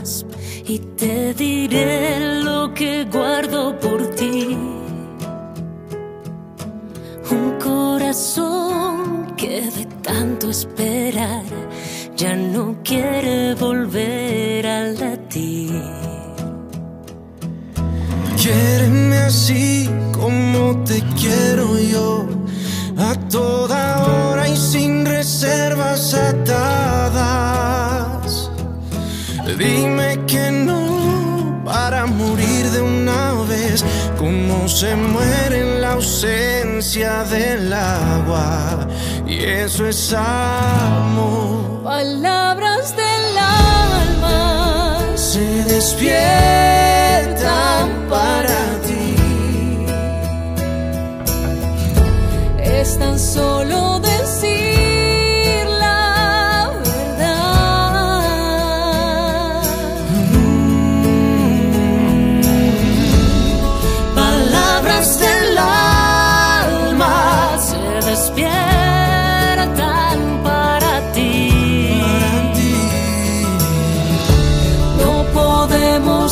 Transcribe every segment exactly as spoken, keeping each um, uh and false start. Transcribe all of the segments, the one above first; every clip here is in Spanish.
más y te diré lo que guardo por ti. Un corazón que de tanto esperar ya no quiere volver a latir. Quiéreme así como te quiero yo, a toda hora y sin reservas atadas. Dime que no para morir de una vez, como se muere en la ausencia del agua. Y eso es amor. Palabras del alma se despiertan para ti. Es tan solo decir la verdad. Mm. Palabras del alma se despiertan para ti. Para ti. No podemos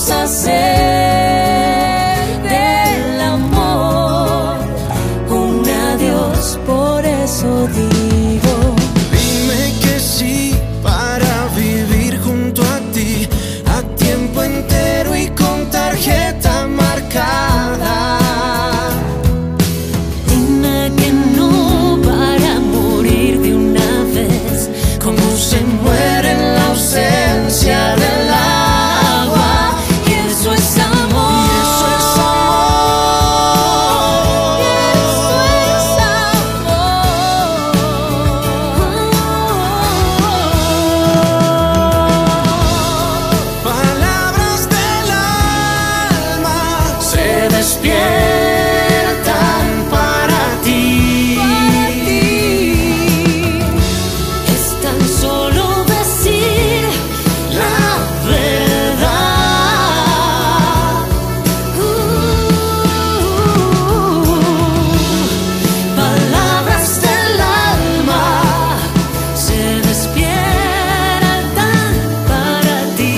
hacer del amor un adiós, por eso digo. Dime que sí para vivir junto a ti, a tiempo entero y con tarjeta marcada. Dime que no para morir de una vez, como se muere en la ausencia del agua. Y eso es amor. Y eso es amor. Y eso es amor. Palabras del alma Se despiertan para ti. Para ti. Es tan solo decir la verdad. Uh, palabras del alma se despiertan para ti.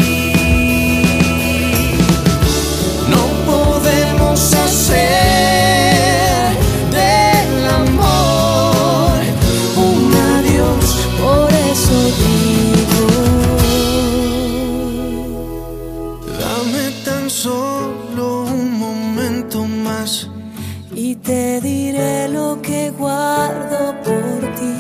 no podemos hacer del amor Un adiós, por eso digo. Dame tan solo un momento más Y te diré lo que guardo por ti.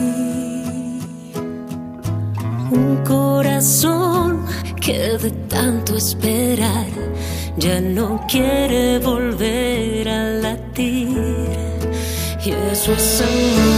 Un corazón que de tanto esperar ya no quiere volver a latir. Y eso es amor.